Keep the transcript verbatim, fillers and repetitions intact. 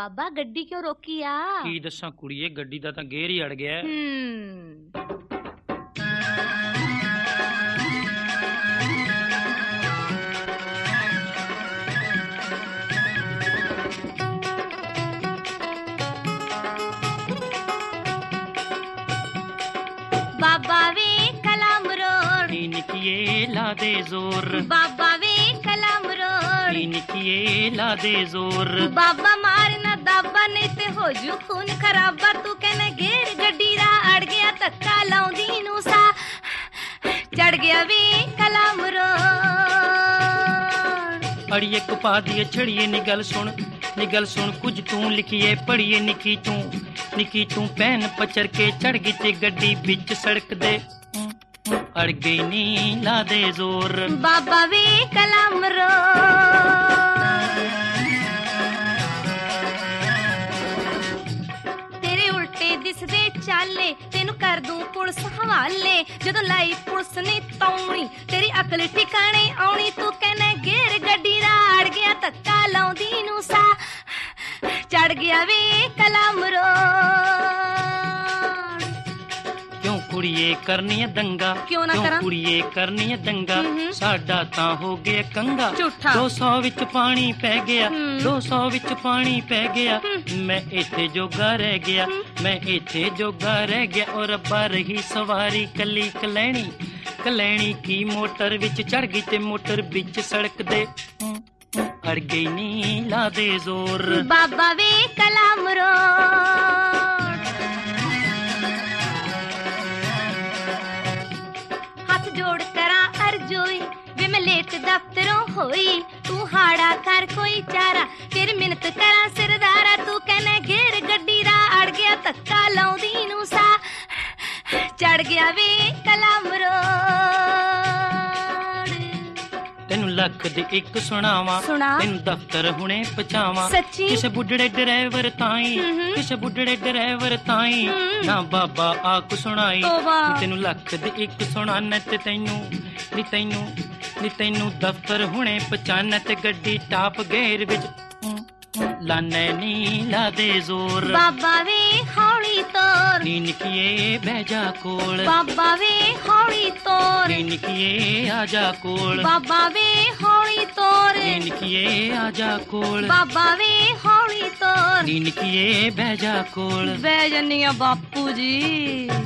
ਬਾਬਾ ਗੱਡੀ ਕਿਉਂ ਰੋਕੀ ਆ? ਕੀ ਦੱਸਾਂ ਕੁੜੀਏ, ਗੱਡੀ ਦਾ ਤਾਂ ਗੇਰ ਹੀ ਅੜ ਗਿਆ। ਹੂੰ ਬਾਬਾ ਵੇ ਕਲਮ ਰੋੜ ਨੀ ਨਿੱਕੀਏ ਲਾ ਦੇ ਜ਼ੋਰ, ਬਾਬਾ ਵੇ ਕਲਮ ਰੋੜ ਨੀ ਨਿੱਕੀਏ ਲਾ ਦੇ ਜ਼ੋਰ। ਬਾਬਾ ਮਾਰਨਾ ਦਾਬਾ ਨਹੀਂ ਤੇ ਹੋ ਜੂ ਖੂਨ ਖਰਾਬਾ। ਤੂੰ ਕਹਿੰਦਾ ਗੇਰ ਗੱਡੀ ਦਾ ਅੜ ਗਿਆ, ਧੱਕਾ ਲਾਉਂਦੀ ਨੂੰ ਸਾ ਚੜ ਗਿਆ ਵੇ ਕਲਮ ਰੋੜ। ਅੜੀਏ ਕਪਾ ਦੀਏ ਛੜੀਏ ਨੀ ਗੱਲ ਸੁਣ, ਨੀ ਗੱਲ ਸੁਣ ਕੁਝ ਤੂੰ ਲਿਖੀਏ ਪੜੀਏ। ਨਿੱਕੀ ਤੂੰ ਨਿੱਕੀ ਤੂੰ ਪੈਨ ਪਚਰ ਕੇ ਚੜ ਗਈ ਤੇ ਗੱਡੀ ਵਿੱਚ ਸੜਕ ਦੇ ਅੜ ਗਈ ਨੀ ਲਾ ਦੇ ਜ਼ੋਰ। ਬਾਬਾ ਵੇ ਕਲਮ ਰੋੜ ਤੇਰੇ ਉਲਟੇ ਦਿਸਦੇ ਚਾਲੇ, ਤੈਨੂੰ ਕਰ ਦੂੰ ਪੁਲਿਸ ਹਵਾਲੇ। ਜਦੋਂ ਲਾਈ ਪੁਲਿਸ ਨੇ ਤੌਣੀ ਤੇਰੀ ਅਕਲ ਠਿਕਾਣੇ ਆਉਣੀ। ਤੂੰ ਕਹਿੰਦਾ ਗੇਰ ਗੱਡੀ ਦਾ ਅੜ ਗਿਆ, ਧੱਕਾ ਲਾਉਂਦੀ ਨੂੰ ਸਾ ਚੜ ਗਿਆ ਵੇ ਕਲਮ ਰੋੜ। ਕਿਉਂ ਕੁੜੀਏ ਕਰਨੀ ਏ ਦੰਗਾ, ਕਿਉਂ ਨਾ ਕਰਾਂ? ਕੁੜੀਏ ਕਰਨੀ ਏ ਦੰਗਾ, ਸਾਡਾ ਤਾਂ ਹੋ ਗਿਆ ਕੰਗਾ। ਝੂਠਾ। ਦੋ ਸੌ ਵਿੱਚ ਪਾਣੀ ਪੈ ਗਿਆ, ਹੂੰ। ਦੋ ਸੌ ਵਿੱਚ ਪਾਣੀ ਪੈ ਗਿਆ। ਮੈਂ ਇੱਥੇ ਜੋਗਾ ਰਹਿ ਗਿਆ, ਮੈਂ ਇੱਥੇ ਜੋਗਾ ਰਹਿ ਗਿਆ। ਔਰ ਰੱਬਾ ਰਹੀ ਸਵਾਰੀ ਕੱਲੀ ਕਲੈਣੀ, ਕਲੈਣੀ ਕੀ ਮੋਟਰ ਵਿੱਚ ਚੜ ਗਈ ਤੇ ਮੋਟਰ ਵਿੱਚ ਸੜਕ ਦੇ ਅੜ ਗਈ ਨੀ ਲਾ ਦੇ ਜ਼ੋਰ। ਬਾਬਾ ਵੇ ਕਲਮ ਰੋੜ ਹੱਥ ਜੋੜ ਕਰਾਂ ਅਰਜ਼ੋਈ ਵੇ ਮੈਂ ਲੇਟ ਦਫ਼ਤਰੋਂ ਹੋਈ। ਤੂੰ ਹਾੜਾ ਕਰ ਕੋਈ ਚਾਰਾ, ਫਿਰ ਮਿਹਨਤ ਕਰਾਂ ਸਰਦਾਰਾ। ਤੂੰ ਕਹਿੰਦਾ ਗੇਰ ਗੱਡੀ ਦਾ ਅੜ ਗਿਆ, ਧੱਕਾ ਲਾਉਂਦੀ ਨੂੰ ਸਾ ਚੜ ਗਿਆ ਵੇ ਕਲਮ ਰੋੜ। ਤੈਨੂੰ ਲੱਖ ਦੀ ਇੱਕ ਸੁਣਾਵਾਂ, ਸੁਣਾ। ਤੈਨੂੰ ਦਫ਼ਤਰ ਹੁਣੇ ਪਹੁੰਚਾਵਾਂ। ਸੱਚੀ? ਕਿਸੇ ਬੁੱਢੜੇ ਡਰਾਈਵਰ ਤਾਈ, ਕਿਸੇ ਬੁੱਢੜੇ ਡਰਾਈਵਰ ਤਾਈ ਨਾ ਬਾਬਾ ਆਖ ਸੁਣਾਈ। ਤੋਬਾ। ਤੈਨੂੰ ਲੱਖ ਦੀ ਇੱਕ ਸੁਣਾਨਾ ਤੇ ਤੈਨੂੰ ਨੀ ਤੈਨੂੰ ਨੀ ਤੈਨੂੰ ਦਫ਼ਤਰ ਹੁਣੇ ਪਹੁੰਚਾਨਾ ਤੇ ਗੱਡੀ ਟਾਪ ਗੇਰ ਵਿੱਚ ਲਾਨੇ ਨੀ ਲਾ ਦੇ ਜ਼ੋਰ। ਬਾਬਾ ਵੇ ਹੌਲੀ ਤੋਰ ਨੀ ਨਿੱਕੀਏ ਬਹਿ ਜਾ ਕੋਲ, ਬਾਬਾ ਵੇ ਹੌਲੀ ਤੋਰ ਨੀ ਨਿੱਕੀਏ ਆ ਜਾ ਕੋਲ, ਬਾਬਾ ਵੇ ਹੌਲੀ ਤੋਰ ਨੀ ਨਿੱਕੀਏ ਆ ਜਾ ਕੋਲ, ਬਾਬਾ ਵੇ ਹੌਲੀ ਤੋਰ ਨੀ ਨਿੱਕੀਏ ਬਹਿ ਜਾ ਕੋਲ। ਬਹਿ ਜੰਨੀ ਆ ਬਾਪੂ ਜੀ।